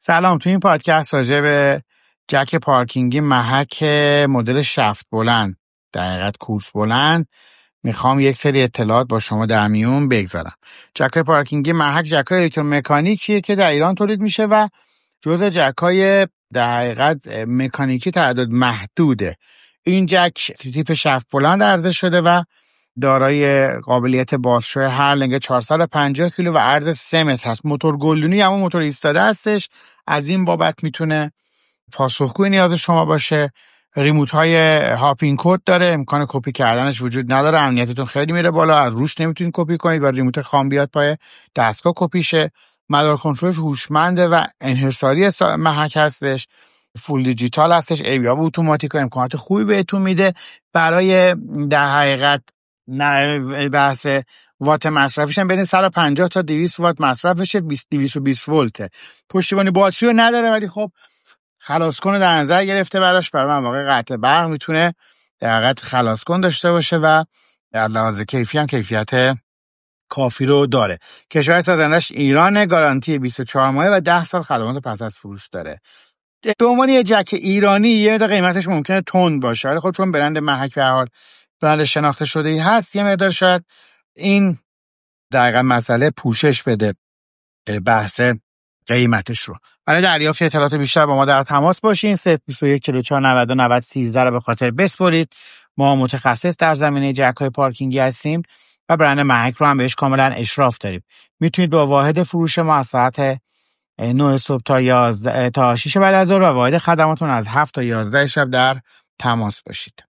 سلام. تو این پادکست راجع به جک پارکینگی محک مدل شفت بلند، در حقیقت کورس بلند، میخوام یک سری اطلاعات با شما در میون بگذارم. جک پارکینگی محک جک‌های الکترومکانیکیه که در ایران تولید میشه و جزء جک‌های در حقیقت مکانیکی تعداد محدوده. این جک تیپ شفت بلند عرضه شده و دارای قابلیت بازشوی هر لنگ 450 کیلو و عرض 3 متر هست. موتور گلدونی اما موتور ایستاده هستش. از این بابت میتونه پاسخگوی نیاز شما باشه. ریموت های هاپینگ کد داره، امکان کپی کردنش وجود نداره، امنیتتون خیلی میره بالا، از روش نمیتونید کپی کنید و ریموت خام بیاد پای دستگاه کپی شه. مدار کنترلش هوشمنده و انحصاری محک هستش، فول دیجیتال هستش، ایبیاب اتوماتیک و امکانات خوبی بهتون میده. برای در حقیقت بحث وات مصرفش هم بین 150 تا 200 وات مصرفشه، 220 ولته. پشتیبانی باتری رو نداره ولی خب خلاص کن در نظر گرفته براش. برای من واقع قطع برق میتونه در حقیقت خلاص کن داشته باشه و در لحاظ کیفی هم کیفیت کافی رو داره. کشور سازندش ایرانه، گارانتی 24 ماهه و 10 سال خدمات پس از فروش داره. به عنوان یه جک ایرانی یه مقدار قیمتش ممکنه تند باشه، ولی خب چون برند محک به هر حال برند شناخته شده ای هست، یه مقدار شاید این دقیقا مسئله پوشش بده بحث قیمتش رو. برای دریافت اطلاعات بیشتر با ما در تماس باشین. 021 44 90 90 13 رو به خاطر بسپرید. ما متخصص در زمینه جک‌های پارکینگی هستیم و برند محک رو هم بهش کاملا اشراف داریم. میتونید با واحد فروش ما از ساعت 9 صبح تا 11 تا 6 بعد از ظهر و واحد خدماتون از 7 تا 11 شب در تماس باشید.